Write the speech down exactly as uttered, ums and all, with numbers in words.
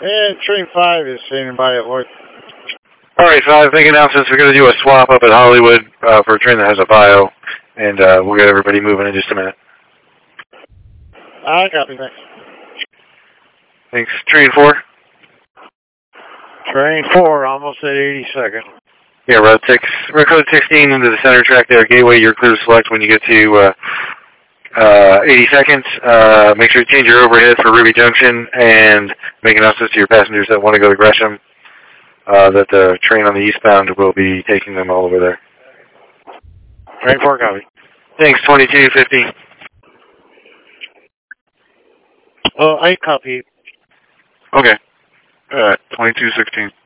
And train five is standing by at Lloyd. All right, five, make announcements. We're going to do a swap up at Hollywood uh, for a train that has a bio, and uh, we'll get everybody moving in just a minute. I copy, thanks. Thanks. Train four? Train four, almost at eighty-second. Yeah, road six. Road code sixteen into the center track there. Gateway, you're clear to select when you get to uh, uh, eighty-second. Uh, make sure you change your overhead for Ruby Junction and make announcements to your passengers that want to go to Gresham uh, that the train on the eastbound will be taking them all over there. Train four, copy. Thanks, twenty-two fifty. Oh, I copy. Okay. Uh, twenty-two sixteen.